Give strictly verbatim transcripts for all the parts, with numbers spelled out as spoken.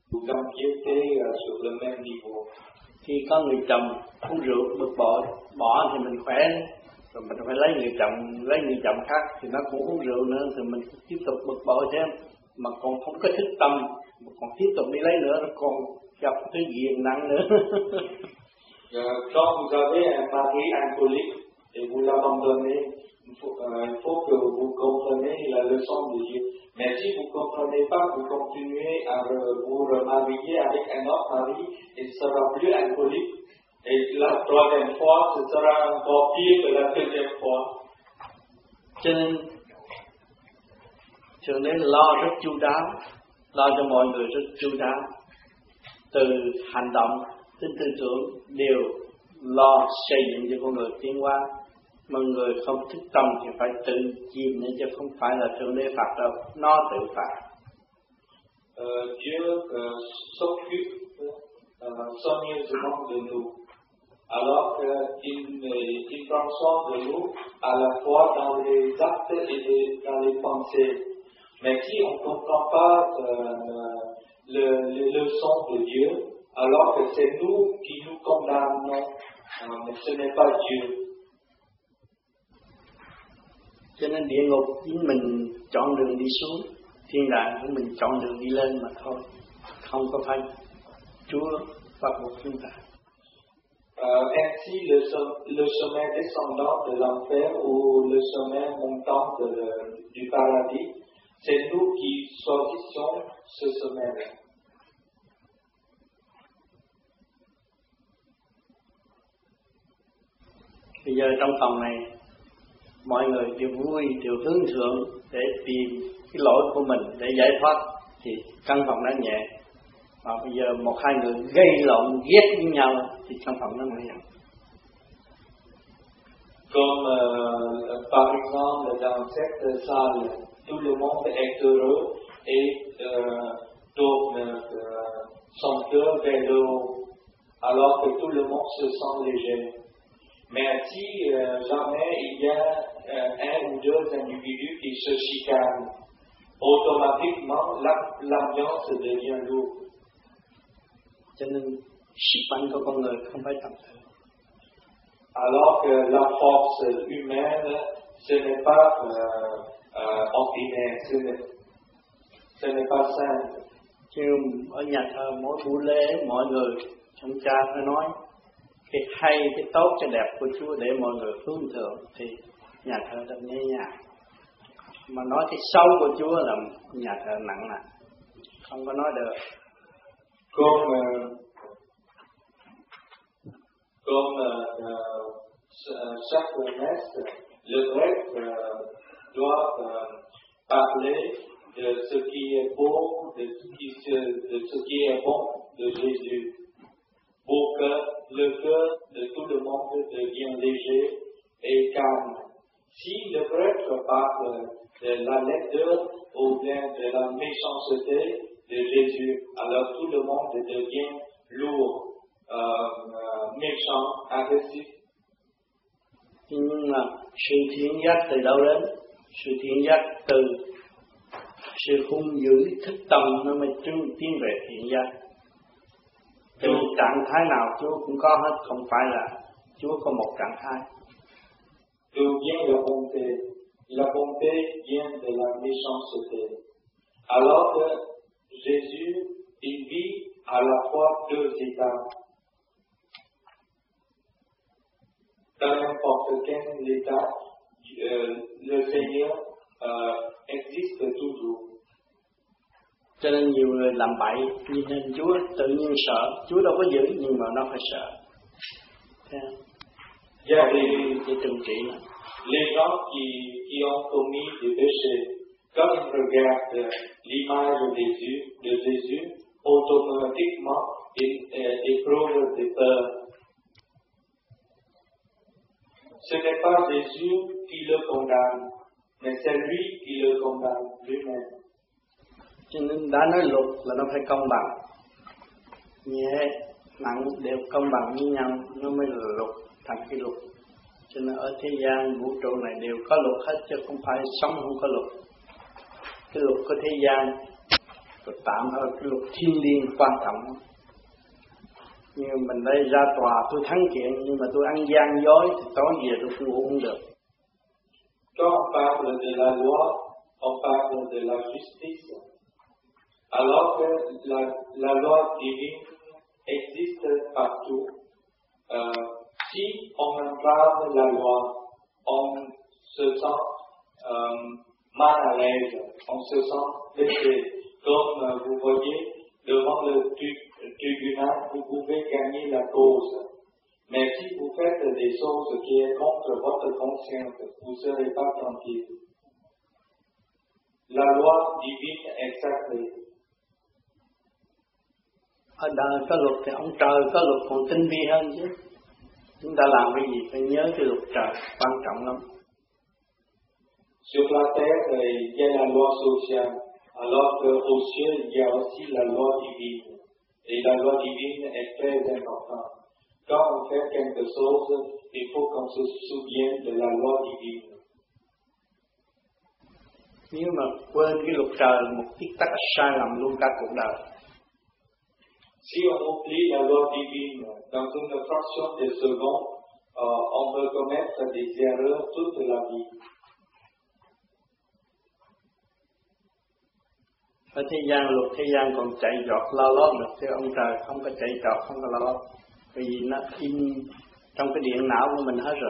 Vous empiétez uh, sur le même niveau. Khi có người chồng uống rượu bực bội, bỏ thì mình khỏe, rồi mình phải lấy người chồng, lấy người chồng khác thì nó cũng uống rượu nữa thì mình tiếp tục bực bội thêm, mà còn không có thích tâm, mà còn tiếp tục đi lấy nữa, nó còn gặp cái ghiền nặng nữa. uh, Quand vous avez un mari alcoolique et vous l'abandonnez, il faut, euh, il faut que vous compreniez la leçon de Dieu. Mais si vous ne comprenez pas, vous continuez à vous remarier avec un autre mari, il ne sera plus alcoolique. Et la troisième fois, ce sera encore pire que la deuxième fois. Cho nên, Thượng Đế lo rất chu đáo, lo cho mọi người rất chu đáo. Từ hành động đến tư tưởng đều lo xây dựng cho con người tiến hóa. Mà người không thích tâm thì phải tự chìm nữa, chứ không phải là Thượng Đế phạt đâu, nó tự phạt. Euh, Dieu euh, s'occupe euh, soigneusement de nous, alors qu'il il prend soin de nous à la fois dans les actes et les, dans les pensées. Mais si on ne comprend pas euh, le, les leçons de Dieu, alors que c'est nous qui nous condamnons, euh, mais ce n'est pas Dieu. Cho nên địa ngục chính mình chọn đường đi xuống, thiên đàng của mình chọn đường đi lên mà thôi, không có phải Chúa bắt buộc chúng ta. Euh, ainsi, le, le chemin descendant de l'enfer ou le chemin montant de, du paradis, c'est nous qui choisissons ce chemin-là. Bây giờ trong phòng này, mọi người đều vui, đều hướng thượng để tìm cái lỗi của mình để giải thoát, thì căn phòng nó nhẹ. Và bây giờ một hai người gây lộn ghét với nhau thì căn phòng nó nhẹ. Comme euh, par exemple dans cette salle, tout le monde est heureux et euh, tourne euh, son cœur vers le haut, alors que tout le monde se sent léger. Mais si euh, jamais il y a euh, un ou deux individus qui se chicanent, automatiquement l'ambiance devient lourde. Cho nên sức mạnh của con người không phải tầm thường. Alors que la force humaine, ce n'est pas euh, euh, ordinaire, ce n'est, ce n'est pas simple. Chứ ở nhà thờ mỗi buổi lễ mọi người trong cha phải nói cái hay, cái tốt, cái đẹp của Chúa để mọi người hướng thượng thì nhà thờ rất nhẹ nhàng. Mà nói cái xấu của Chúa là nhà thờ nặng nặng, không có nói được. Comme, euh, comme euh, chaque messe, le prêtre euh, doit euh, parler de ce qui est beau, de ce qui, de ce qui est bon de Jésus, pour que le cœur de tout le monde devienne léger et calme. Si le prêtre parle de la laideur ou bien de la méchanceté de Jésus, alors tout le monde devient lourd, euh, euh, méchant, agressif. Nhưng mà sự thiện giác từ đâu đến? Sự thiện giác từ sự hung dữ thức tâm nó mới tiến về thiện giác. Từ trạng thái nào Chúa cũng có hết, không phải là Chúa có một trạng thái. D'où vient la bonté? La bonté vient de la méchanceté. Alors que Jésus, il vit à la fois deux états. Dans n'importe quel état, euh, le Seigneur euh, existe toujours. Cho nên nhiều người làm bậy, nhìn hình Chúa tự nhiên sợ, Chúa đâu có giữ nhưng mà nó phải sợ. Thấy không? Il y a des, để trừng trị nó. Les gens qui, qui ont commis des péchés, quand ils regardent l'image de Jésus, de Jésus, automatiquement ils euh, éprouvent des peurs. Ce n'est pas Jésus qui le condamne, mais c'est lui qui le condamne lui-même. Cho nên đã nói luật là nó phải công bằng, nhẹ nặng đều công bằng với nhau, nó mới là luật, thành cái luật. Cho nên ở thế gian vũ trụ này đều có luật hết, chứ không phải sống không có luật. Cái luật của thế gian Rồi tạm ở cái luật thiên liêng quan trọng. Nhưng mình đây ra tòa tôi thắng kiện, nhưng mà tôi ăn gian dối thì tối về tôi không ngủ không được. Quand on parle de la loi, on parle de la justice. Alors que la, la loi divine existe partout. Euh, si on entrave la loi, on se sent euh, mal à l'aise, on se sent blessé. Comme euh, vous voyez, devant le tribunal, vous pouvez gagner la cause. Mais si vous faites des choses qui sont contre votre conscience, vous ne serez pas tranquille. La loi divine est sacrée. Ở đời có luật thì ông trời có luật còn tinh vi hơn chứ. Chúng ta làm cái gì phải nhớ cái luật trời, quan trọng lắm. Sur la terre, il y a la loi sociale, alors qu'au ciel, il y a aussi la loi divine. Et la loi divine est très importante. Quand on fait quelque chose, il faut qu'on se souvienne de la loi divine. Nếu mà quên cái luật trời một tí tắc sai lầm luôn cả cuộc đời. Si on oublie la loi divine, dans une fraction de seconde, euh, on peut commettre des erreurs toute la vie. Ở thế gian, luật thế gian còn chạy giọt lo lót được, chứ ông trời không có chạy giọt, không có lo lót. Bởi vì nó in trong cái điện não của mình hết rồi.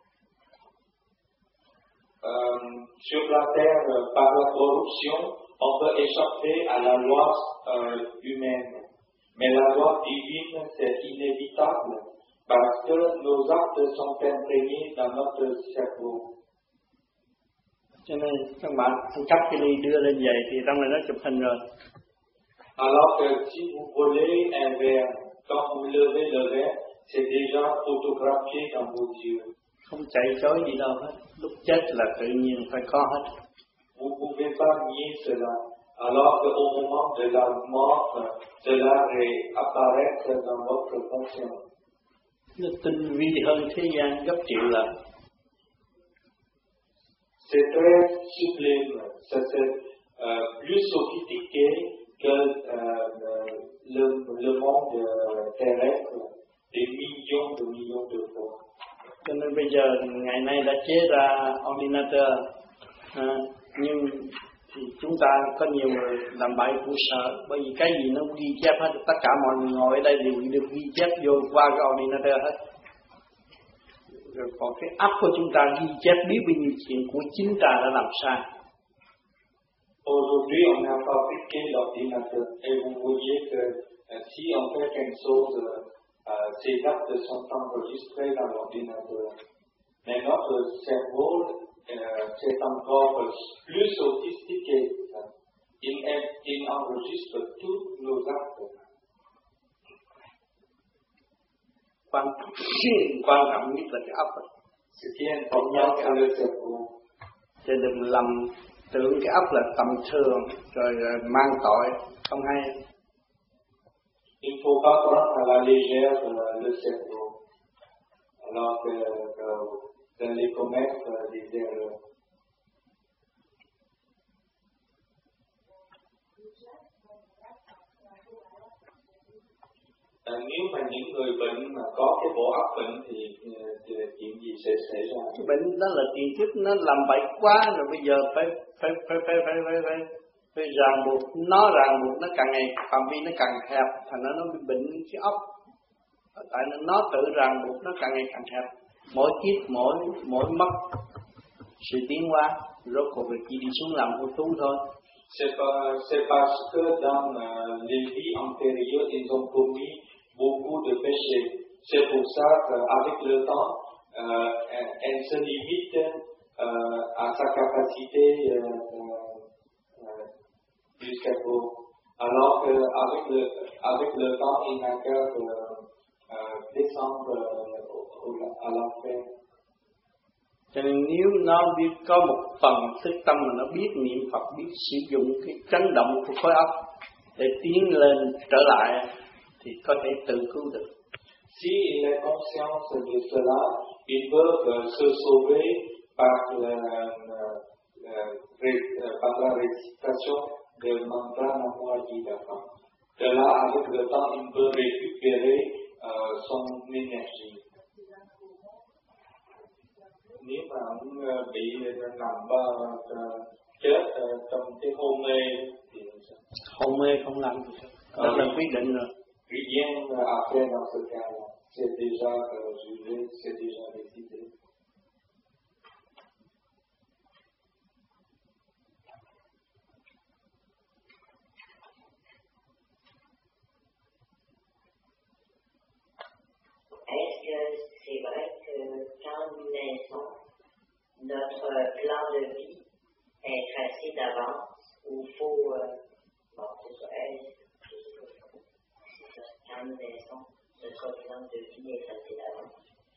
Euh, sur la terre, par la corruption, on peut échapper à la loi euh, humaine. Mais la loi divine, c'est inévitable parce que nos actes sont imprégnés dans notre cerveau. Cho nên các bạn ăn cắp cái ly đưa lên vậy thì trong này nó chụp hình rồi. Alors que si vous volez un verre, quand vous levez le verre, c'est déjà photographié dans vos yeux. Không chạy chối gì đâu hết. Lúc chết là tự nhiên phải có hết. Vous ne pouvez pas nier cela. Alors qu'au moment de la mort, cela réapparaît dans votre conscience. Nó tinh vi hơn thế gian gấp triệu lần. C'est très sublime, c'est euh, plus sophistiqué que euh, le, le monde terrestre, des millions de millions de fois. Cho nên bây giờ ngày nay đã chế ra ordinateur, à, nhưng thì chúng ta có nhiều người làm bậy cũng sợ, bởi vì cái gì nó cũng ghi chép hết, tất cả mọi người ngồi ở đây đều được ghi chép vô qua cái ordinateur hết. Rồi còn cái óc của chúng ta ghi chép biết bao nhiêu chuyện của chính ta đã làm sai. Aujourd'hui, on a fabriqué l'ordinateur et vous voyez que euh, si on fait quelque chose, euh, ces actes sont enregistrés dans l'ordinateur. Mais notre cerveau, euh, c'est encore plus sophistiqué. Il, il enregistre tous nos actes. Quan trọng, quan trọng nhất là cái óc. Ce qui est important, c'est le cerveau. Chứ đừng lầm tưởng cái óc là tầm thường rồi mang tội, không hay. Il ne faut pas prendre à la légère le cerveau, alors que vous allez commettre des erreurs. À, nếu mà những người bệnh mà có cái bộ óc bệnh thì, thì chuyện gì sẽ xảy ra? Cái bệnh đó là tiền kiếp nó làm bậy quá rồi, bây giờ phải phải phải phải phải phải phải, phải ràng buộc nó, ràng buộc nó càng ngày phạm vi nó càng hẹp, thành ra nó bị bệnh cái óc. Tại nên nó tự ràng buộc nó càng ngày càng hẹp, mỗi kiếp mỗi mỗi mất sự tiến hóa, rốt cuộc là chỉ đi xuống làm ô tú thôi. C'est pas, c'est parce que dans euh, les vies antérieures, ils ont commis beaucoup de péchés. C'est pour ça qu'avec le temps, euh, elle se limite euh, à sa capacité euh, euh, du cerveau. Alors qu'avec le, avec le temps, il n'a qu'à euh, descendre euh, à l'enfer. Cho nên nếu nó biết có một phần thức tâm mà nó biết niệm Phật, biết sử dụng cái chấn động của khối óc để tiến lên trở lại thì có thể tự cứu được. Si il est conscient de cela, il peut uh, se sauver par la, uh, uh, par la récitation le mantra Namo A Di Đà Phật. De là, avec le temps, il peut récupérer uh, son énergie. Nếu mà ông bị nằm uh, chết uh, trong cái hôn mê thì hôn mê không làm gì hết. Đó là quyết định rồi. Rien à faire dans ce cas-là. C'est déjà euh, jugé, c'est déjà décidé. Est-ce que c'est vrai que quand nous naissons, notre plan de vie est tracé d'avance ou faut euh, bon, c'est ça, est-ce quand nous naissons, notre plan de vie est tracé d'avance?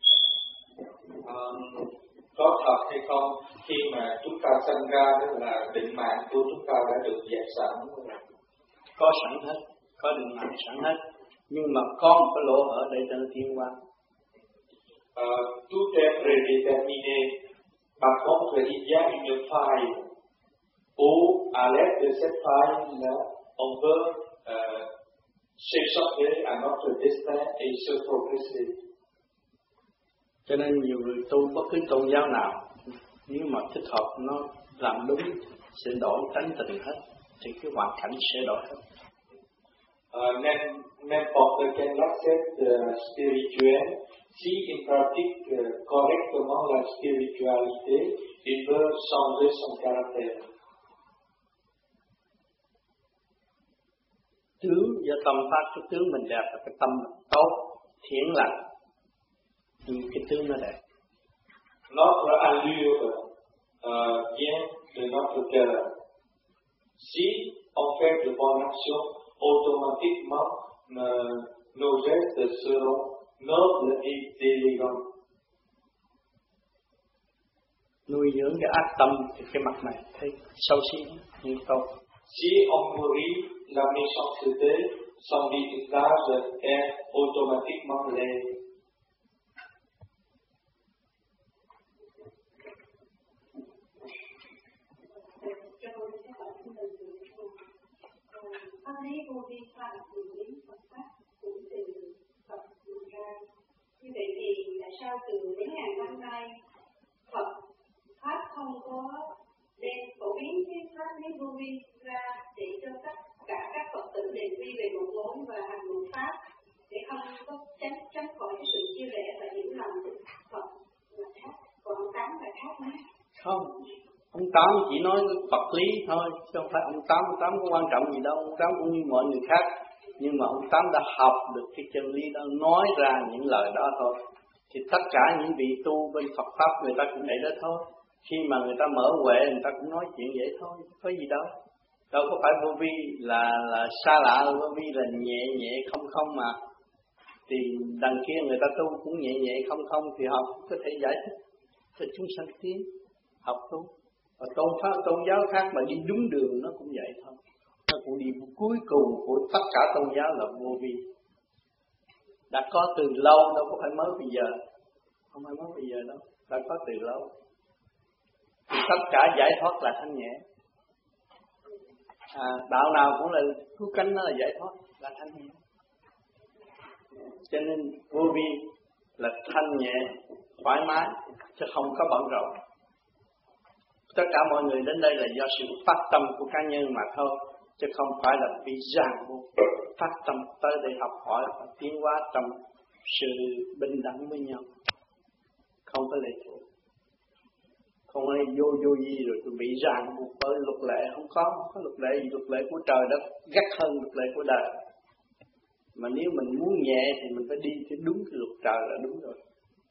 Um, có thật hay không khi mà chúng ta sinh ra đó là định mạng của chúng ta đã được dẹp sẵn? Có sẵn hết, có định mạng sẵn hết, nhưng mà có một cái lỗ hở để cho nó tiến hóa. Uh, tout est prédéterminé. Par contre, il y a une faille où, à l'aide de cette faille-là, on peut uh, s'échapper à notre destin et se progresser. Cho nên nhiều người tu bất cứ tôn giáo nào, nếu mà thích hợp nó làm đúng sẽ đổi tánh tình hết, thì cái hoàn cảnh sẽ đổi hết. Uh, n'importe quel aspect uh, spirituel, si il pratique uh, correctement la spiritualité, il peut changer son caractère. Tướng do tâm phát, cái tướng mình đẹp là cái tâm mình tốt, thiện lành, thì cái tướng nó đẹp. Notre allure uh, vient de notre cœur. Si on fait de bonnes actions, automatiquement uh, nos gestes seront nobles et élégants. Nuôi dưỡng cái ác tâm thì cái mặt này thấy xấu xí nhưng tốt. Si on nourrit la méchanceté, son visage est automatiquement laid. Con thấy vô vi khoa học nguyên lý Phật pháp cũng từ Phật truyền ra. Như vậy thì tại sao từ mấy ngàn năm nay Phật pháp không có đem phổ biến cái pháp lý vô vi ra để cho tất cả các Phật tử đều quy về một mối và hành một pháp để không có tránh tránh khỏi cái sự chia rẽ và hiểu lầm Phật là khác, còn ông Tám là khác nữa. Không, ông Tám chỉ nói Phật lý thôi, chứ không phải ông Tám, ông Tám có quan trọng gì đâu, ông Tám cũng như mọi người khác. Nhưng mà ông Tám đã học được cái chân lý đó, nói ra những lời đó thôi. Thì tất cả những vị tu bên Phật Pháp người ta cũng vậy đó thôi. Khi mà người ta mở huệ, người ta cũng nói chuyện vậy thôi, có gì đâu. Đâu có phải vô vi là, là xa lạ, vô vi là nhẹ nhẹ không không mà. Thì đằng kia người ta tu cũng nhẹ nhẹ không không thì họ có thể giải thích cho chúng sanh tiến, học tu. Và tôn pháp tôn giáo khác mà đi đúng đường nó cũng vậy thôi. Nó cũng đi cuối cùng của tất cả tôn giáo là vô vi. Đã có từ lâu, đâu có phải mới bây giờ. Không phải mới bây giờ đâu, đã có từ lâu. Thì tất cả giải thoát là thanh nhẹ. À, đạo nào cũng là cứu cánh, nó là giải thoát, là thanh nhẹ. Cho nên vô vi là thanh nhẹ, thoải mái, chứ không có bận rộn. Tất cả mọi người đến đây là do sự phát tâm của cá nhân mà thôi, chứ không phải là bị ràng buộc. Phát tâm tới để học hỏi và tiến hóa trong sự bình đẳng với nhau, không có lệ thuộc. Không ai vô vô gì rồi tôi bị ràng buộc bởi luật lệ, không có, không có luật lệ gì, luật lệ của trời đó gắt hơn luật lệ của đời. Mà nếu mình muốn nhẹ thì mình phải đi theo đúng cái luật trời là đúng rồi.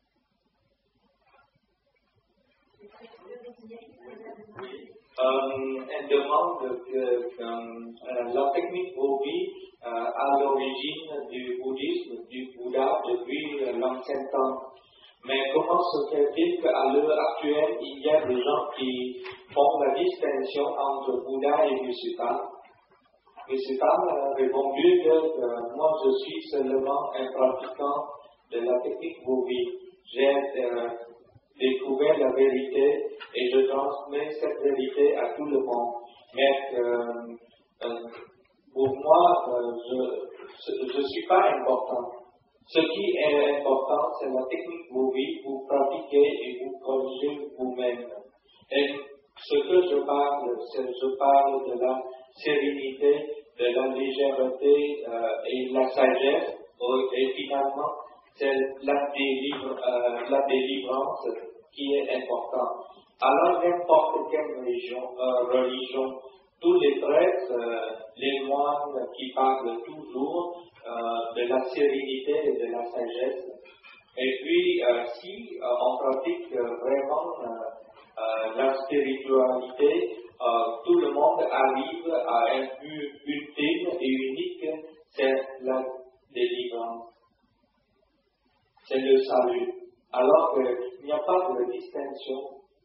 Euh, elle demande que euh, la technique vô vi euh, à l'origine du bouddhisme, du Bouddha depuis euh, l'ancien temps. Mais comment se fait-il qu'à l'heure actuelle, il y a des gens qui font la distinction entre Bouddha et musulman? Musulman a répondu que euh, moi je suis seulement un pratiquant de la technique vô vi. J'ai euh, découvert la vérité et je transmets cette vérité à tout le monde. Mais euh, Euh, pour moi, euh, je ne suis pas important. Ce qui est important, c'est la technique que vous vivez, vous pratiquez et vous corrigez vous-même. Et ce que je parle, c'est je parle de la sérénité, de la légèreté euh, et la sagesse, et finalement, c'est la, délivre, euh, la délivrance qui est importante. Alors, n'importe quelle religion, euh, religion, tous les prêtres, euh, les moines qui parlent toujours euh, de la sérénité et de la sagesse. Et puis, euh, si euh, on pratique euh, vraiment euh, euh, la spiritualité, euh, tout le monde arrive à un but ultime et unique, c'est la délivrance. C'est le salut. Alors qu'il n'y a pas de distinction.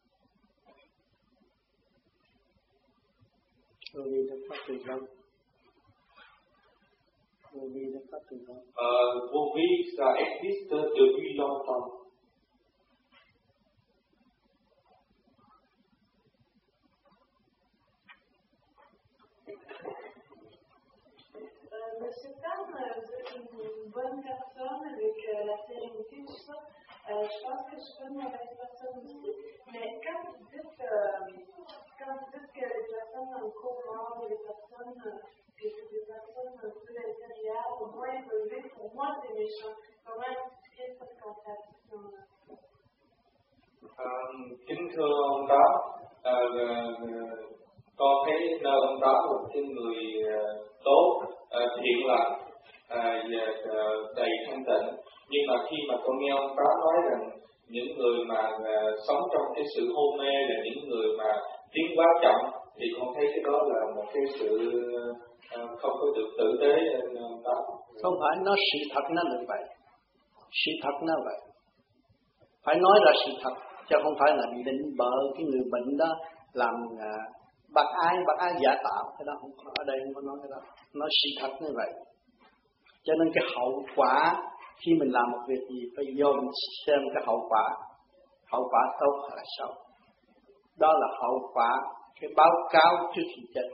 Euh, vos vies, ça existe depuis longtemps. Euh, Monsieur Tam, vous êtes une bonne personne avec euh, la sérénité, tout ça. Euh, je pense que je suis pas une mauvaise personne aussi. Mais quand vous dites, euh, quand vous dites que les personnes dans le courant, les personnes, euh, que c'est des personnes un peu intérieures, au moins évoluées, pour moi, c'est méchant. Comment expliquer cette contradiction-là? Uh, kính thưa ông Tám, uh, con thấy nơi ông Tám là một cái người uh, tốt, uh, thiện lành uh, và uh, đầy thanh tịnh. Nhưng mà khi mà con nghe ông Tám nói rằng những người mà uh, sống trong cái sự hôn mê là những người mà tiến quá chậm, thì con thấy cái đó là một cái sự uh, không có được tử tế. Ông Tám không phải, nó sự thật nó là vậy, sự thật nó vậy, phải nói ra sự thật. Chứ không phải là định bợ cái người bệnh đó làm à, bác ái, bác ái giả tạo. Cái đó không có, ở đây không có nói cái đó. Nói sự thật như vậy. Cho nên cái hậu quả khi mình làm một việc gì phải vô mình xem cái hậu quả. Hậu quả tốt hay là xấu. Đó là hậu quả, cái báo cáo trước khi chết.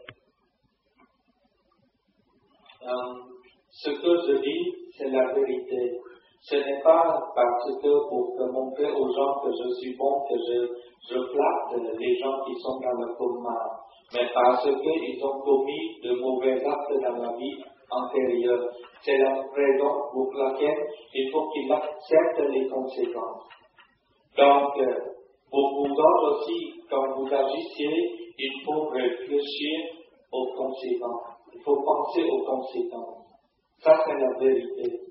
Um, ce que je dis, c'est la vérité. Ce n'est pas parce que pour montrer aux gens que je suis bon que je, je flatte les gens qui sont dans le coma, mais parce qu'ils ont commis de mauvais actes dans la vie antérieure. C'est la raison pour laquelle il faut qu'ils acceptent les conséquences. Donc, pour vous autres aussi, quand vous agissez, il faut réfléchir aux conséquences. Il faut penser aux conséquences. Ça, c'est la vérité.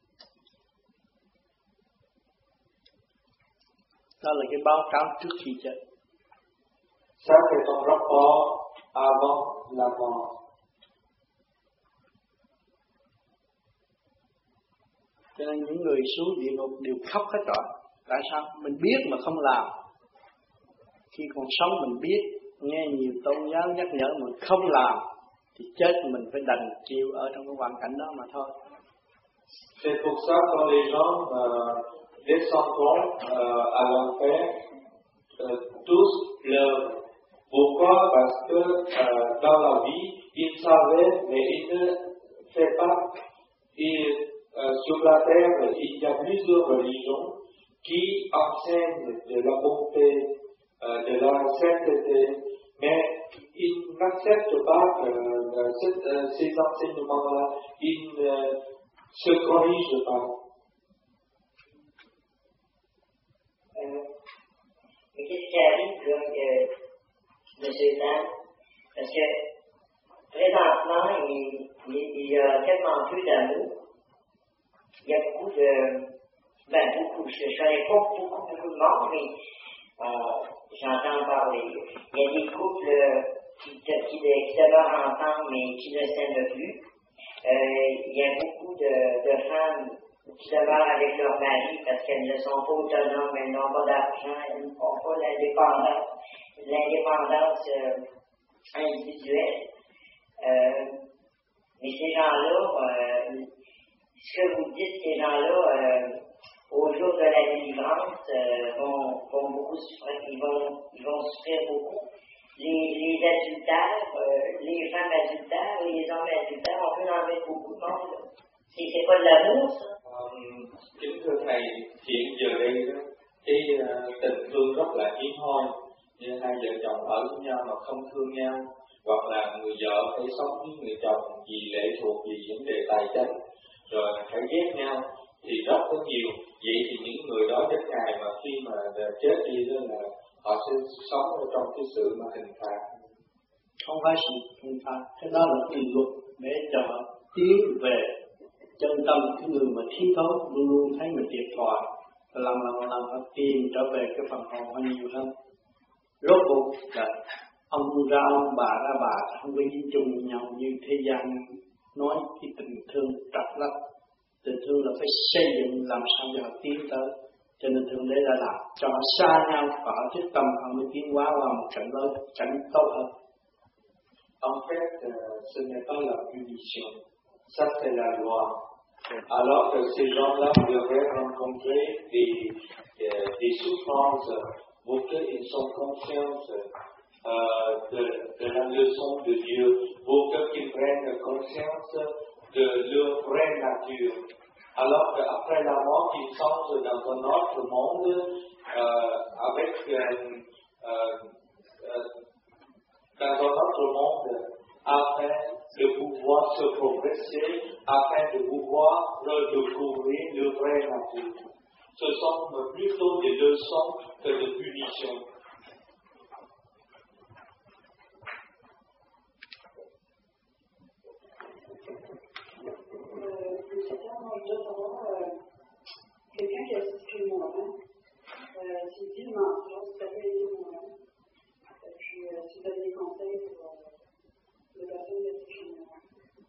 Đó là cái báo cáo trước khi chết. Ça, c'est un rapport avant la mort. Cho nên những người xuống địa ngục đều khóc hết rồi. Tại sao? Mình biết mà không làm. Khi còn sống mình biết, nghe nhiều tôn giáo nhắc nhở mình không làm, thì chết mình phải đành chịu ở trong cái hoàn cảnh đó mà thôi. C'est pour ça quand les gens euh, descendront euh, à l'enfer, euh, tous pleurent. Pourquoi? Parce que euh, dans la vie, ils savaient, mais ils ne faisaient pas. Et euh, sur la terre, il y a plusieurs religions qui enseignent de la bonté, euh, de la sainteté, mais ils n'acceptent pas euh, cette, euh, ces enseignements-là. Ils ne se corrigent pas. Mais qu'est-ce qui arrive, là, que M. Dan? Parce que, présentement, il, il, il y a tellement peu d'amour. Il y a beaucoup de... Ben, beaucoup. Je ne connais pas beaucoup, beaucoup de monde, mais euh, j'entends parler. Il y a des couples euh, qui, qui, qui demeurent ensemble, mais qui ne s'aiment plus. Euh, il y a beaucoup de, de femmes qui demeurent avec leur mari parce qu'elles ne sont pas autonomes, elles n'ont pas d'argent, elles n'ont pas l'indépendance, l'indépendance euh, individuelle. Euh, mais ces gens-là, euh, ce que vous dites, ces gens-là, euh, au jour de la délivrance, euh, vont, vont beaucoup souffrir, ils vont, ils vont souffrir beaucoup. les, les adultères, euh, les femmes adultères, les hommes adultères, on peut enlever beaucoup de monde. C'est, c'est pas de l'amour, ça. Um, kính thưa thầy, hiện giờ đây đó, cái uh, tình thương rất là hiếm hoi, như hai vợ chồng ở với nhau mà không thương nhau, hoặc là người vợ phải sống với người chồng vì lệ thuộc vì vấn đề tài chính, rồi phải ghét nhau, thì rất có nhiều. Vậy thì những người đó đến ngày mà khi mà chết đi đó là họ sẽ sống ở trong cái sự mà hình phạt. Không phải sự hình phạt, cái đó là quy luật để cho họ tiến về chân tâm. Cái người mà thiếu thốn luôn luôn thấy mình thiệt thòi, lần lần lần họ tìm trở về cái phần hồn họ nhiều hơn. Rốt cuộc là ông ra ông, bà ra bà, không có dính chung với nhau như thế gian nói cái tình thương trật lắm. Tình thương là phải xây dựng làm sao cho họ tiến tới, cho nên Thượng Đế đã làm cho họ xa nhau và họ thức tâm họ mới tiến hóa qua một cảnh lớn, cảnh tốt hơn. En fait, euh, ce n'est pas la punition, ça c'est la loi. Alors que ces gens-là devraient rencontrer des, des, des souffrances pour qu'ils soient conscients euh, de, de la leçon de Dieu, pour qu'ils prennent conscience de leur vraie nature. Alors qu'après la mort, ils sont dans un autre monde euh, avec euh, euh, euh, dans un autre monde afin de pouvoir se progresser, afin de pouvoir redécouvrir leur vraie nature. Ce sont plutôt des leçons que des punitions. Quelqu'un qui a souscrit mon nom, euh, qui dit une mention, si tu as fait aider mon nom, et puis euh, si tu as des conseils pour euh, les personnes qui ont souscrit mon nom.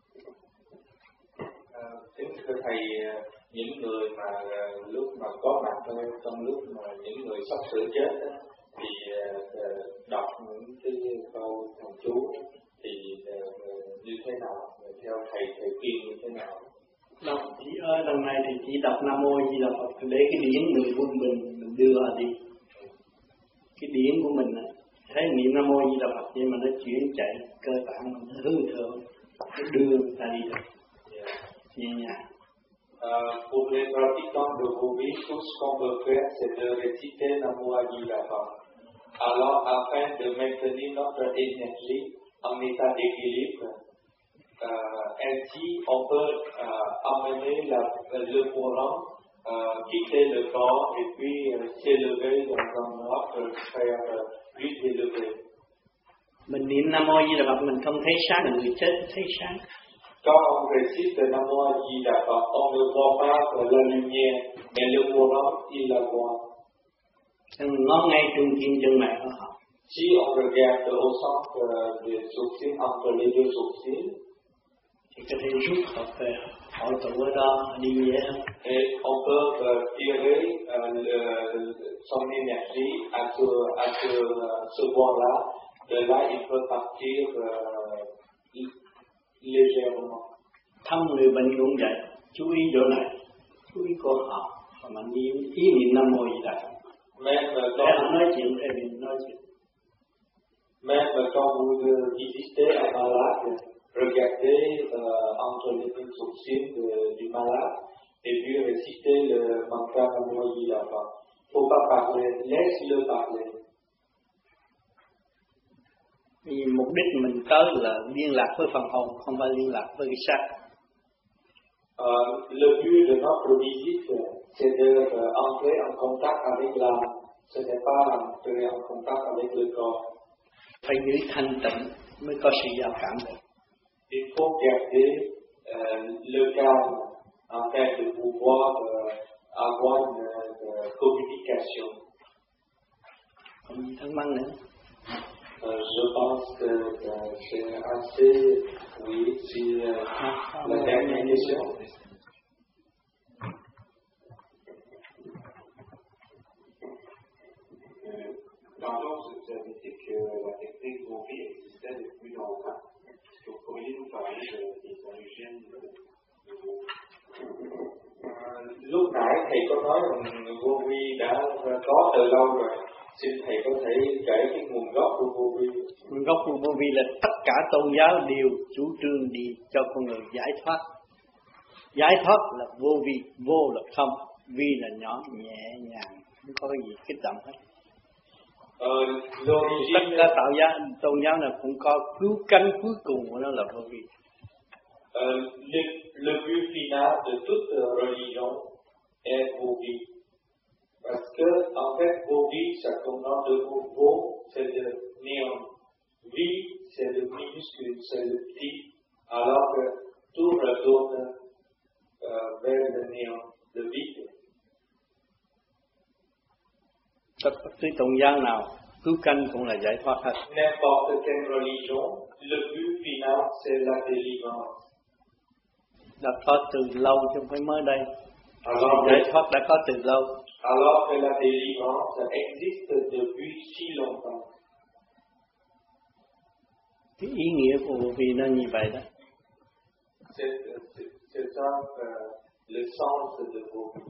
Kính thưa thầy, những người mà lúc mà có mặt trong lúc mà những người sắp sửa chết đó, thì đọc những cái câu thần chú thì như thế nào, theo thầy thầy khuyên như thế nào? Đọc chỉ ở lần này thì chỉ đọc Nam Mô Di Đà Phật để cái điển người quân bình mình đưa đi. Cái điển của mình thấy niệm Nam Mô Di Đà Phật nhưng mà nó chuyển chạy cơ bản mình nó hư thượng, nó đưa người ta đi được nhẹ nhàng. Euh, pour les pratiquants de Gobi, tout ce qu'on peut faire, c'est de réciter Namo Di Đà Phật. Alors, afin de maintenir notre énergie en état d'équilibre, euh, ainsi on peut euh, amener la, le courant, euh, quitter le corps et puis euh, s'élever dans un autre sphère euh, plus élevé. Mình niệm Nam Mô Di Đà Phật mình không thấy sáng, người chết thấy sáng. Quand on récite Namo Di Đà Phật, on ne voit pas la lumière, mais le courant, il la voit. Ngó ngay trung tim chân mày của họ. Si on regarde au centre des sourcils, entre les deux sourcils, thì có thể rút họ về hội tụ ở đó đi dễ hơn. Et on peut euh, tirer euh, le, son énergie à ce, à ce, ce point-là. De là, il peut partir euh, légèrement. Thăm người bệnh cũng vậy, chú ý chỗ này, chú ý của họ, và mà niệm ý niệm Nam Mô Di Đà Phật. Même để họ nói chuyện để mình nói chuyện. Même quand vous visitez un malade, regardez euh, entre les deux sourcils de, du malade et puis récitez le mantra Namo Di Đà Phật. Faut pas parler, laisse-le parler. Vì mục đích mình tới là liên lạc với phần hồn, không phải liên lạc với cái xác. Euh, le but de notre visite, c'est d'entrer de, euh, en contact avec l'âme. Ce n'est pas entrer en contact avec le corps. Phải giữ thanh tịnh mới có sự giao cảm được. Il faut garder euh, le calme afin de pouvoir euh, avoir une euh, communication. Còn gì thắc mắc nữa? Euh, je pense que euh, c'est assez, oui, si euh, ah, la dernière question. Tantôt, vous avez dit que la technique Gobi existait depuis longtemps. Est-ce que vous pourriez nous parler de, des origines de Gobi? Lúc nãy thầy có nói rằng Gobi đã có từ lâu rồi. Xin thầy có thể kể cái nguồn gốc của vô vi. Nguồn gốc của vô vi là tất cả tôn giáo đều chủ trương đi cho con người giải thoát. Giải thoát là vô vi, vô là không, vi là nhỏ nhẹ nhàng, không có cái gì kích động hết. Ờ, tất cả tạo giá tôn giáo này cũng có cứu cánh cuối cùng của nó là vô vi. Euh, le, le but final de toute religion est vô vi. Parce que, en fait, vô vi, ça comprend deux mots. Vô, c'est le néant. Vi, c'est le minuscule, c'est le petit. Alors que tout retourne euh, vers le néant, le vide. Tất cả tôn giáo nào, cứu cánh cũng là giải thoát hết. N'importe quelle religion, le but final, c'est la délivrance. Đã có từ lâu chứ không phải mới đây. Alors, giải thoát đã có từ lâu. Alors que la délivrance existe depuis si longtemps. Cái ý nghĩa của vô vi nó như vậy đó. C'est, c'est, c'est ça euh, le sens de vô vi.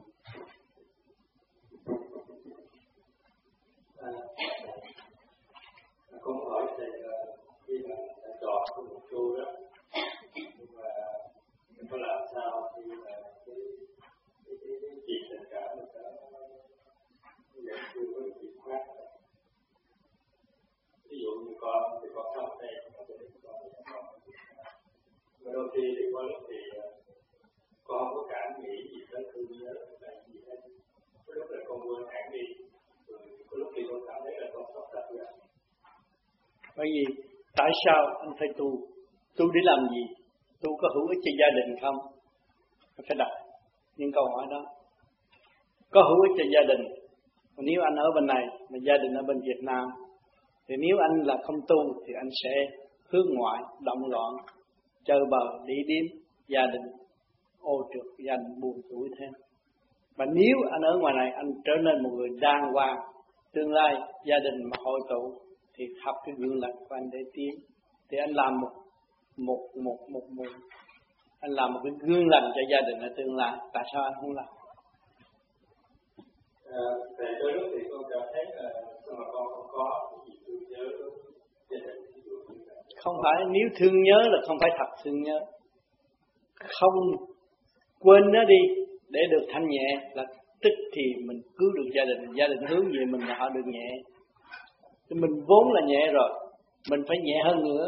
À, con hỏi thầy là khi mà thầy đọc của một chú đó, nhưng mà mình có làm sao khi mà cái cái cái cái chuyện tình cảm nó có nhận chưa với chuyện khác. Ví dụ như con thì con không hay con sẽ định con thì con và đôi khi thì có lúc thì con không có cảm nghĩ gì tới thương nhớ là gì hết. Có lúc là con quên hẳn đi, rồi có lúc thì con cảm thấy là con sắp đặt ra. Bởi vì tại sao anh phải tu? Tu để làm gì? Tu có hữu ích cho gia đình không? Anh phải đặt những câu hỏi đó. Có hữu ích cho gia đình. Còn nếu anh ở bên này mà gia đình ở bên Việt Nam, thì nếu anh là không tu thì anh sẽ hướng ngoại, động loạn, chơi bờ, đi điếm, gia đình ô trượt, gia đình buồn tuổi thêm. Và nếu anh ở ngoài này anh trở nên một người đàng hoàng, tương lai gia đình mà hội tụ thì học cái gương lành của anh để tiến. Thì anh làm một một một một một anh làm một cái gương lành cho gia đình ở tương lai. Tại sao anh không làm? À, thầy đôi lúc thì con cảm thấy là sao mà con không có cái gì thương nhớ gia đình. Không phải, nếu thương nhớ là không phải thật thương nhớ. Không quên nó đi để được thanh nhẹ là tức thì mình cứu được gia đình. Gia đình hướng về mình là họ được nhẹ. Thì mình vốn là nhẹ rồi, mình phải nhẹ hơn nữa.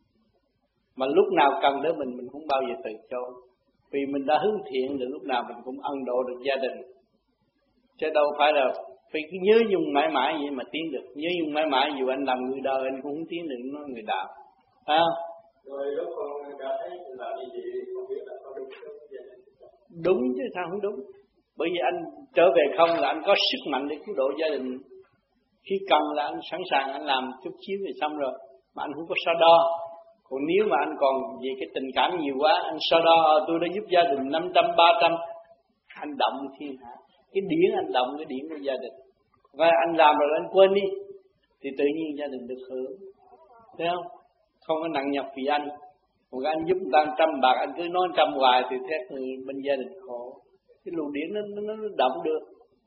Mà lúc nào cần đến mình, mình không bao giờ từ chối. Vì mình đã hướng thiện thì lúc nào mình cũng ân độ được gia đình. Chứ đâu phải là phải cứ nhớ nhung mãi mãi vậy mà tiến được. Nhớ nhung mãi mãi dù anh làm người đời anh cũng không tiến được, nó người đạo. Phải không? Rồi lúc con cảm thấy là như vậy không biết là có đúng không gia đình. Đúng chứ sao không đúng. Bởi vì anh trở về không là anh có sức mạnh để cứu độ gia đình. Khi cần là anh sẵn sàng anh làm chút xíu thì xong rồi. Mà anh không có so đo. Còn nếu mà anh còn vì cái tình cảm nhiều quá, anh so đo tôi đã giúp gia đình năm trăm, ba trăm, anh động thiên hạ. Cái điển anh động cái điển của gia đình. Và anh làm rồi anh quên đi thì tự nhiên gia đình được hưởng. Thấy không? Không có nặng nhọc vì anh. Còn anh giúp người ta trăm bạc, anh cứ nói trăm hoài thì thế người bên gia đình khổ. Cái luồng điển nó, nó, nó động được.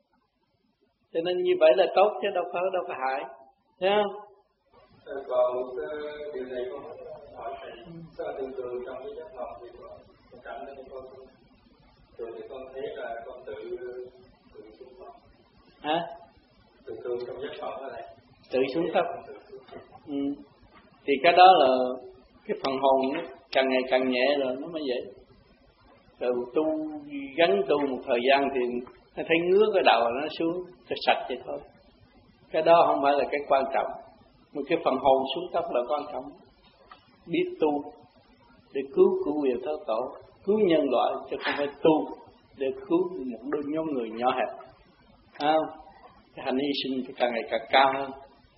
Cho nên như vậy là tốt chứ đâu có, đâu có hại. Thấy không? À, còn một điều này con hỏi thầy, sao thường thường trong cái giấc mộng thì con cảm thấy con thường thì con thấy là con tự tự xuống thấp. Hả? Thường thường trong giấc mộng đó này. Tự xuống thấp. Ừ. Thì cái đó là cái phần hồn nó càng ngày càng nhẹ rồi nó mới vậy. Rồi tu gắn tu một thời gian thì nó thấy ngứa cái đầu nó xuống cho sạch vậy thôi. Cái đó không phải là cái quan trọng. Một cái phần hồn xuống thấp là quan trọng. Biết tu để cứu cứu quyền thất tổ, cứu nhân loại chứ không phải tu để cứu một đôi nhóm người nhỏ hẹp. À, cái hành hy sinh thì càng ngày càng cao hơn.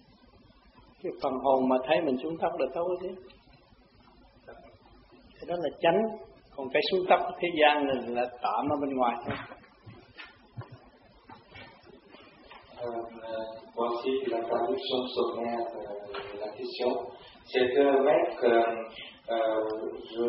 Cái phần hồn mà thấy mình xuống thấp là tốt chứ. Cái đó là chánh. Còn cái xuống thấp thế gian là, là tạm ở bên ngoài thôi. Euh, voici la traduction sommaire de la question. C'est que, maître, euh, je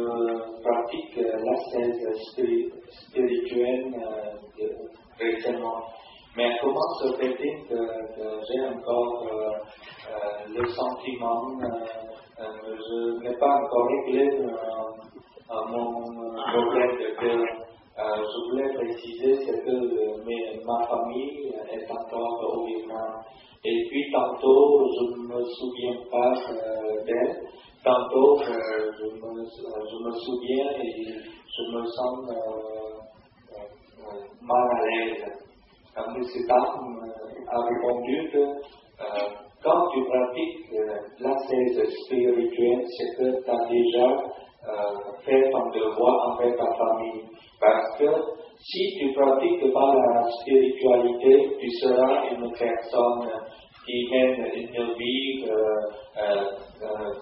pratique l'ascèse spirituelle euh, récemment Mais comment se fait-il que, que j'ai encore euh, euh, le sentiment, euh, euh, je n'ai pas encore réglé euh, euh, mon problème de cœur. Euh, je voulais préciser c'est que euh, mes, ma famille est encore au Vietnam. Et puis tantôt je ne me souviens pas euh, d'elle, tantôt euh, je, me, je me souviens et je me sens euh, euh, mal à l'aise. M. Tam a répondu que euh, quand tu pratiques euh, l'ascèse spirituelle, c'est que tu as déjà euh, fait ton devoir envers ta famille. Parce que si tu pratiques pas la spiritualité, tu seras une personne qui mène une vie euh, euh, euh,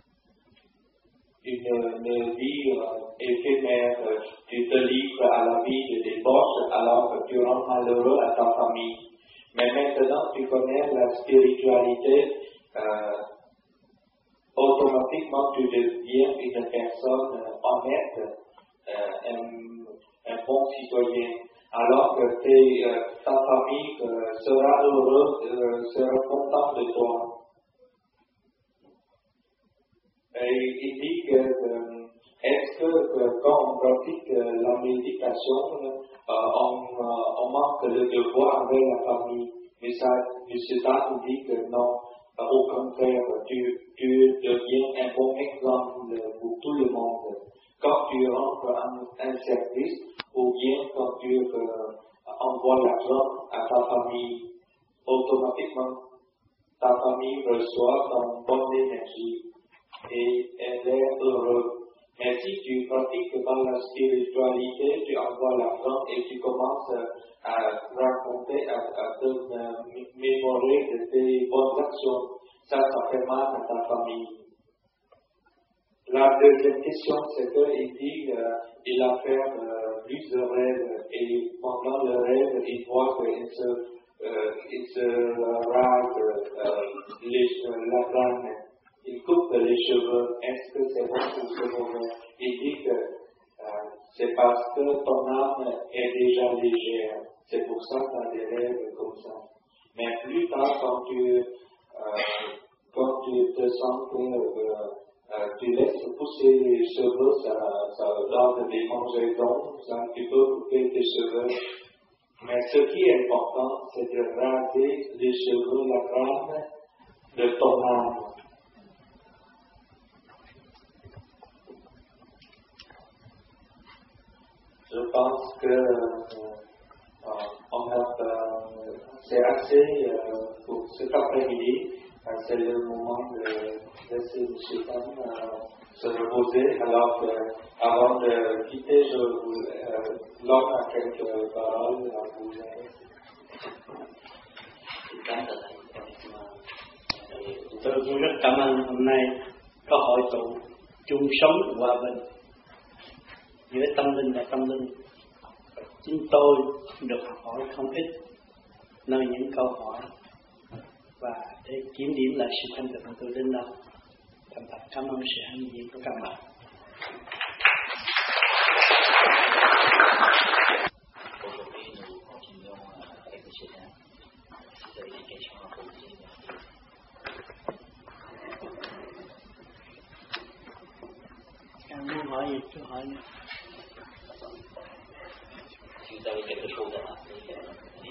une, une vie euh, éphémère, tu te livres à la vie de débauche alors que tu rends malheureux à ta famille. Mais maintenant tu connais la spiritualité, euh, automatiquement tu deviens une personne honnête, euh, un, un bon citoyen. Alors que tes, euh, ta famille euh, sera heureuse, euh, sera contente de toi. Et il dit que euh, est-ce que euh, quand on pratique euh, la méditation, euh, on, euh, on manque le devoir envers la famille. Mais ça, M. Tam dit que non, euh, au contraire, tu, tu deviens un bon exemple pour tout le monde. Quand tu rentres en un service, ou bien quand tu euh, envoies l'argent à ta famille, automatiquement, ta famille reçoit ton bonne énergie. Et elle est heureuse. Mais si tu pratiques par la spiritualité, tu envoies l'argent et tu commences à raconter, à, à te euh, mémorer de tes bonnes actions, ça, ça fait mal à ta famille. La deuxième question, c'est qu'il dit euh, il a fait euh, plusieurs rêves et pendant le rêve, il voit qu'il se, euh, il se rase euh, les, la crâne. Il coupe les cheveux. Est-ce que c'est bon ou c'est mauvais? Il dit que euh, c'est parce que ton âme est déjà légère. C'est pour ça que tu as des rêves comme ça. Mais plus tard, quand tu, euh, quand tu te sens que euh, euh, tu laisses pousser les cheveux, ça, ça donne des mangeaisons, ça, tu peux couper tes cheveux. Mais ce qui est important, c'est de raser les cheveux, la crâne de ton âme. Je pense que euh, on a, euh, c'est assez euh, pour cet après-midi. Euh, c'est le moment de laisser M. Tam euh, se reposer. Alors que, avant de quitter, je vous euh, donne quelques paroles à vous. tôi cũng rất cảm ơn hôm nay có hội tụ chung sống hòa bình giữa tâm linh và tâm linh. Chúng tôi được học hỏi không ít nơi những câu hỏi và để kiểm điểm lại sự thanh tịnh của tôi đến đâu. Thành thật cảm ơn sự hiện diện của các bạn. Càng muốn hỏi gì cứ hỏi đi. Si vous avez quelque chose à rappeler.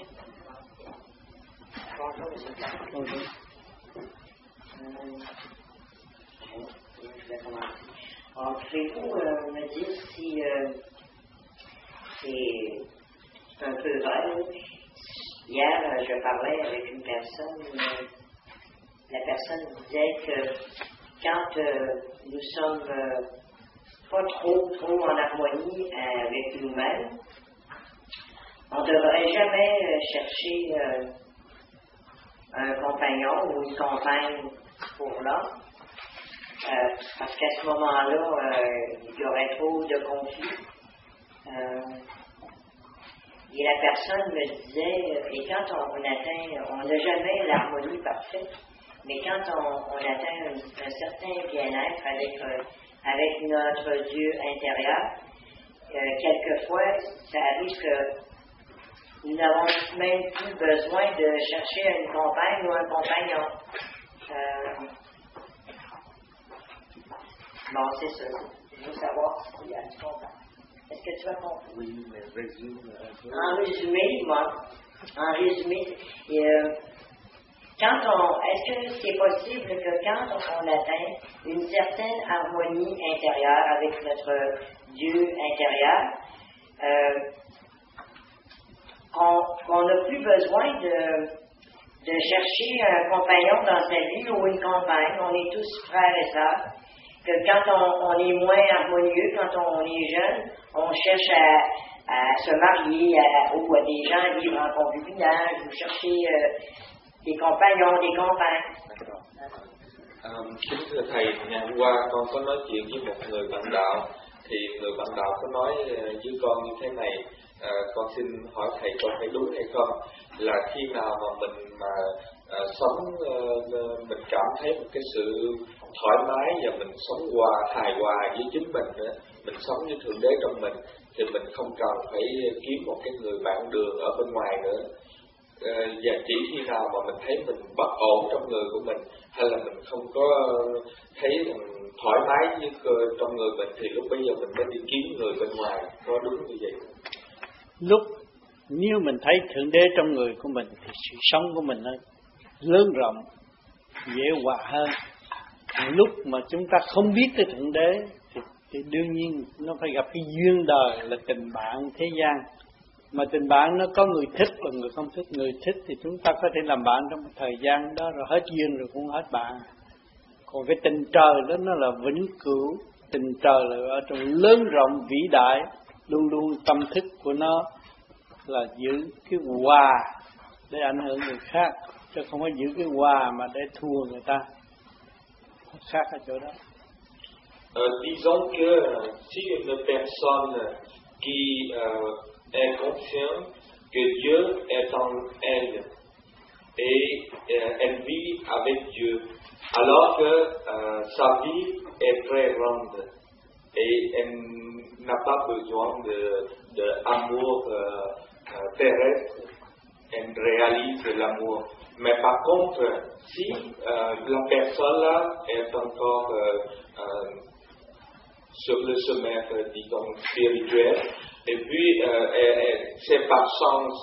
Bonjour. Alors, pouvez-vous euh, me dire si euh, c'est un peu vrai? Hier, euh, je parlais avec une personne, euh, la personne disait que quand euh, nous sommes euh, pas trop, trop en harmonie euh, avec nous-mêmes, on ne devrait jamais euh, chercher euh, un compagnon ou une compagne pour l'homme, euh, parce qu'à ce moment-là, euh, il y aurait trop de conflits. Euh, et la personne me disait, et quand on, on atteint, on n'a jamais l'harmonie parfaite, mais quand on, on atteint un, un certain bien-être avec, euh, avec notre Dieu intérieur, euh, quelquefois, ça arrive que Nous n'avons même plus besoin de chercher une compagne ou un compagnon. Euh, bon, c'est ça. Je veux savoir s'il y a du compagne. Est-ce que tu as compris? Oui, mais résume. En résumé, moi, en résumé, et, euh, quand on, est-ce que c'est possible que quand on atteint une certaine harmonie intérieure avec notre Dieu intérieur, euh, qu'on n'a plus besoin de, de chercher un compagnon dans sa vie ou une compagne, on est tous frères et sœurs, que quand on, on est moins harmonieux, quand on est jeune, on cherche à, à se marier à, ou à des gens à vivre en concubinage, ou chercher euh, des compagnons, des compagnes. À, kính thưa thầy, ngày hôm qua con có nói chuyện với một người bạn đạo, thì người bạn đạo có nói với con như thế này, à, con xin hỏi thầy con thấy đúng hay không, là khi nào mà mình mà à, sống à, mình cảm thấy một cái sự thoải mái và mình sống hòa hài hòa với chính mình nữa, mình sống như thượng đế trong mình, thì mình không cần phải kiếm một cái người bạn đường ở bên ngoài nữa. À, và chỉ khi nào mà mình thấy mình bất ổn trong người của mình, hay là mình không có thấy thoải mái với trong người mình, thì lúc bây giờ mình mới đi kiếm người bên ngoài. Có đúng như vậy? Lúc nếu mình thấy thượng đế trong người của mình thì sự sống của mình nó lớn rộng, dễ hòa hơn. Lúc mà chúng ta không biết cái thượng đế thì, thì đương nhiên nó phải gặp cái duyên đời là tình bạn thế gian. Mà tình bạn nó có người thích và người không thích. Người thích thì chúng ta có thể làm bạn trong một thời gian đó, rồi hết duyên rồi cũng hết bạn. Còn cái tình trời đó nó là vĩnh cửu. Tình trời là ở trong lớn rộng vĩ đại, luôn luôn tâm thức của nó là giữ cái hòa để ảnh hưởng người khác, chứ không phải giữ cái hòa mà để thua người ta. Khác ở chỗ đó. Euh, disons que si une personne qui euh, est consciente que Dieu est en elle et euh, elle vit avec Dieu, alors que euh, sa vie est très grande et elle n'a pas besoin de, de amour euh, euh, terrestre, elle réalise l'amour. Mais par contre, si euh, la personne là est encore euh, euh, sur le chemin, euh, disons, spirituel, et puis euh, elle, elle, c'est par chance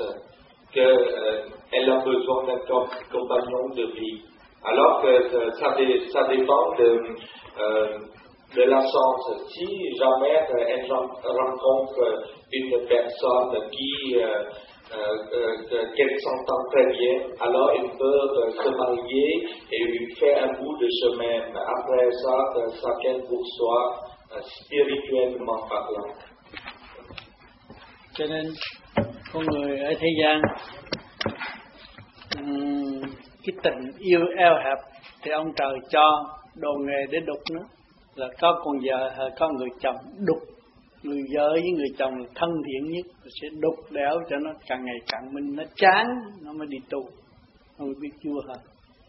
qu'elle euh, a besoin d'un compagnon de vie. Alors que euh, ça, dé, ça dépend de, euh, de la chance. Si jamais euh, elle rencontre une personne qui euh, Euh, euh, qu'elles s'entendent très bien, alors ils peuvent euh, se marier et faire un bout de chemin. Après ça, euh, chacun pour soi, euh, spirituellement parlant. Cho nên con người ở thế gian um, cái tình yêu eo hẹp thì ông trời cho đồ nghề để đục nữa, là có con vợ, có người chồng đục. Người vợ với người chồng là thân thiện nhất, sẽ đục đẽo cho nó càng ngày càng minh, nó chán, nó mới đi tu, nó mới biết Chúa hơn.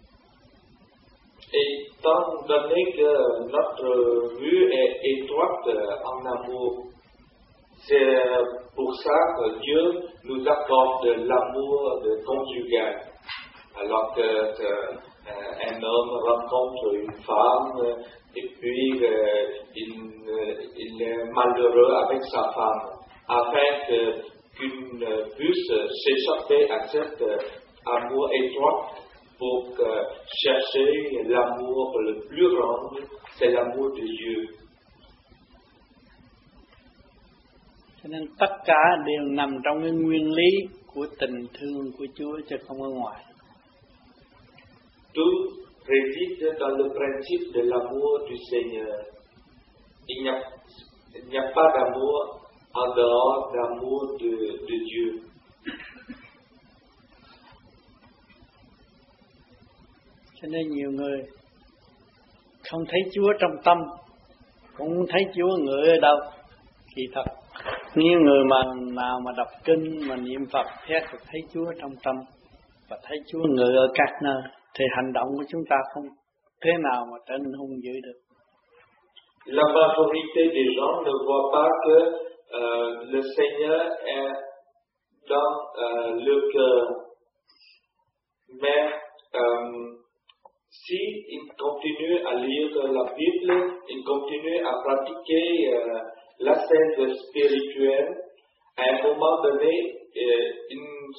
Et étant donné que notre vue est étroite en amour, c'est pour ça que Dieu nous accorde l'amour de conjugal. Alors que euh, un homme rencontre une femme, et puis euh, il, euh, il est malheureux avec sa femme, afin que, qu'une puisse s'échapper à cet euh, amour étroit pour euh, chercher l'amour le plus grand, c'est l'amour de Dieu. Cho nên tất cả đều nằm trong cái nguyên lý của tình thương của Chúa, chứ không ở ngoài. Tout réside dans le principe de l'amour du Seigneur. Il n'y a, il n'y a pas d'amour en dehors de l'amour de, de Dieu. Cho nên nhiều người không thấy Chúa trong tâm, cũng không thấy Chúa ngự ở đâu. Kỳ thật, những người mà nào mà đọc kinh, mà niệm Phật thét thì thấy Chúa trong tâm và thấy Chúa ngự ở các nơi, thì hành động của chúng ta không thế nào mà trở nên hung dữ được. La majorité des gens ne voient pas que euh, le Seigneur est dans euh, le cœur. Mais euh, si il continue à lire la Bible, il continue à pratiquer euh, l'ascèse spirituelle, à un moment donné, euh, ils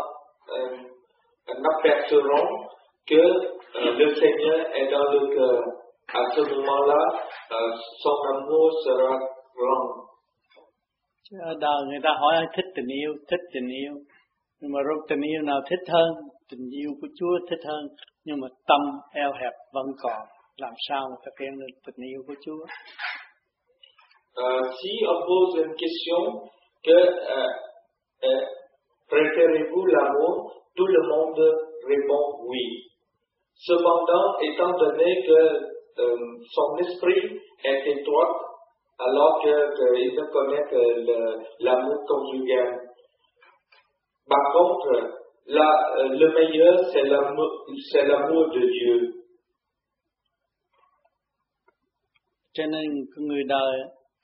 euh, apercevront que euh, le Seigneur est dans le cœur. À ce moment-là, euh, son amour sera grand. Ở đời người ta hỏi thích tình yêu, thích tình yêu, nhưng mà rốt tình yêu nào thích hơn? Tình yêu của Chúa thích hơn, nhưng mà tâm eo hẹp vẫn còn. Làm sao mà thực hiện được tình yêu của Chúa? Euh, si on pose une question que euh, euh, préférez-vous l'amour, tout le monde répond oui. Cependant, étant donné que euh, son esprit est étroit, alors qu'il ne connaît que le, l'amour conjugal. Par contre, la, le meilleur, c'est l'amour, c'est l'amour de Dieu. Cho nên người đời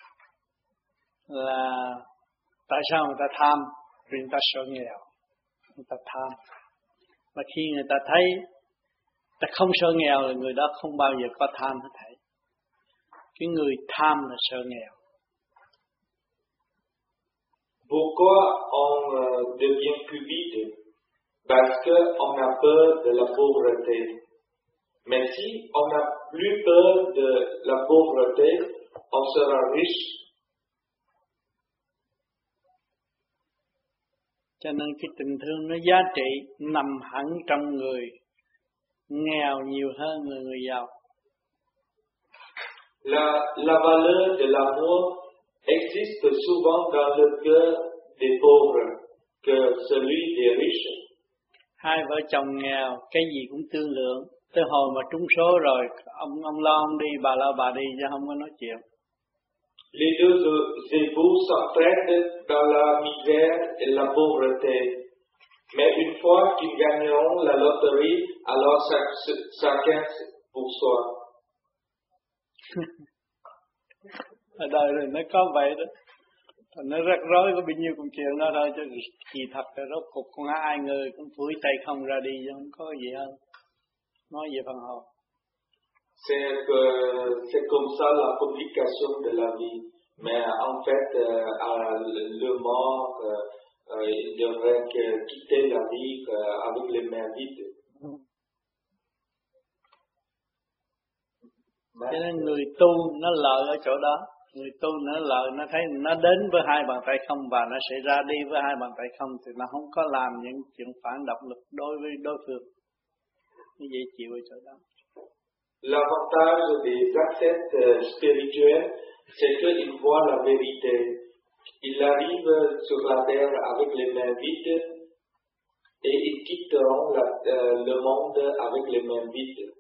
là tại sao người ta tham? Vì người ta sợ nghèo, người ta tham. Và khi người ta thấy ta không sợ nghèo là người đó không bao giờ có tham hết thảy. Cái người tham là sợ nghèo. Pourquoi on euh, devient cupide? Parce qu'on a peur de la pauvreté. Mais si on n'a plus peur de la pauvreté, on sera riche. Cho nên cái tình thương nó giá trị nằm hẳn trong người nghèo nhiều hơn người người giàu. La, la valeur de l'amour existe souvent dans le cœur des pauvres que celui des riches. Hai vợ chồng nghèo cái gì cũng thương lượng, tới hồi mà trúng số rồi ông ông lo ông đi, bà lo bà đi chứ không có nói chuyện. Les deux époux s'entraident dans la misère et la pauvreté. Mais une fois qu'ils gagneront la loterie, alors chacun pour soi. Ở đời rồi nó có vậy đó. Nó rắc rối có bao nhiêu công chuyện đó thôi, chứ kỳ thật là rốt cuộc con ai người cũng phủi tay không ra đi, chứ không có gì hơn. Nói về phần hồn. C'est que c'est comme ça la complication de la vie. Mais en fait, euh, à le mort, euh, euh, il devrait quitter la vie euh, avec les mains vides. Cho nên người tu nó lợi ở chỗ đó. Người tu nó lợi, nó thấy nó đến với hai bàn tay không và nó sẽ ra đi với hai bàn tay không, thì nó không có làm những chuyện phản động lực đối với đối phương. Nó dễ chịu ở chỗ đó. L'avantage des ascètes spirituels, c'est qu'ils voient la vérité. Ils arrivent sur la terre avec les mains vides et ils quitteront la, euh, le monde avec les mains vides.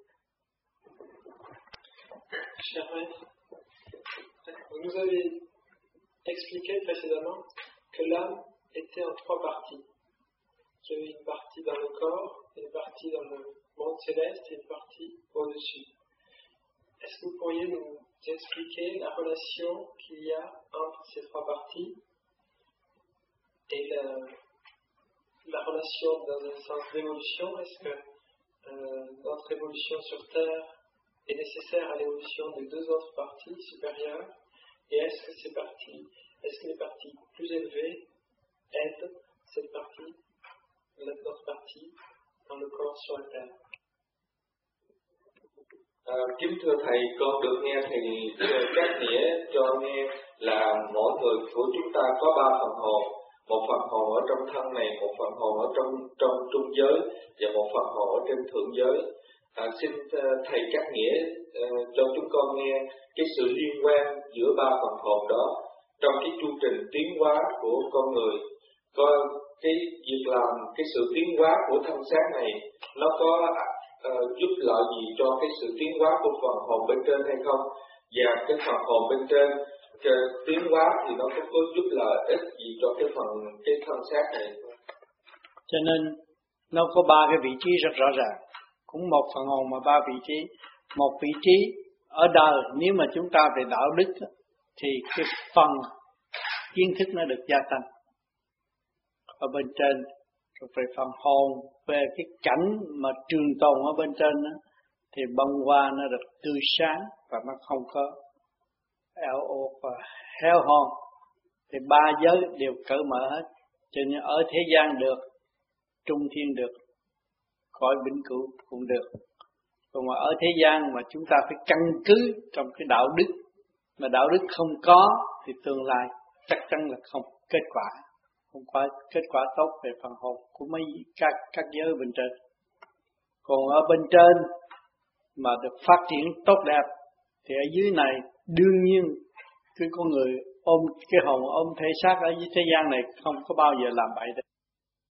Cher maître, vous nous avez expliqué précédemment que l'âme était en trois parties. Qu'il y avait une partie dans le corps, une partie dans le monde céleste et une partie au-dessus. Est-ce que vous pourriez nous expliquer la relation qu'il y a entre ces trois parties et la, la relation dans un sens d'évolution? Est-ce que euh, notre évolution sur Terre est nécessaire à l'évolution des deux autres parties supérieures? Et est-ce que ces parties, est-ce que les parties plus élevées aident cette partie, notre partie, dans le corps sur la terre? À, kính thưa thầy, con được nghe thầy các nghĩa cho nghe là mỗi người của chúng ta có ba phần hồn, một phần hồn ở trong thân này, một phần hồn ở trong trong trung giới và một phần hồn ở trên thượng giới. À, xin uh, thầy các nghĩa uh, cho chúng con nghe cái sự liên quan giữa ba phần hồn đó trong cái chu trình tiến hóa của con người. Có cái việc làm cái sự tiến hóa của thân xác này nó có uh, giúp lợi gì cho cái sự tiến hóa của phần hồn bên trên hay không? Và cái phần hồn bên trên cái tiến hóa thì nó có, có giúp lợi ích gì cho cái phần cái thân xác này? Cho nên nó có ba cái vị trí rất rõ ràng. Cũng một phần hồn mà ba vị trí. Một vị trí ở đời, nếu mà chúng ta về đạo đức thì cái phần kiến thức nó được gia tăng. ở bên trên. Còn về phần hồn, về cái cảnh mà trường tồn ở bên trên đó, thì băng qua nó được tươi sáng và nó không có eo ột và héo hon. Thì ba giới đều cởi mở hết, cho nên ở thế gian được, trung thiên được, cõi vĩnh cửu cũng được. Còn mà ở thế gian mà chúng ta phải căn cứ trong cái đạo đức, mà đạo đức không có thì tương lai chắc chắn là không kết quả, không có kết quả tốt về phần hồn của mấy các các giới bên trên. Còn ở bên trên mà được phát triển tốt đẹp thì ở dưới này đương nhiên cái con người ôm cái hồn ôm thể xác ở dưới thế gian này không có bao giờ làm bậy được.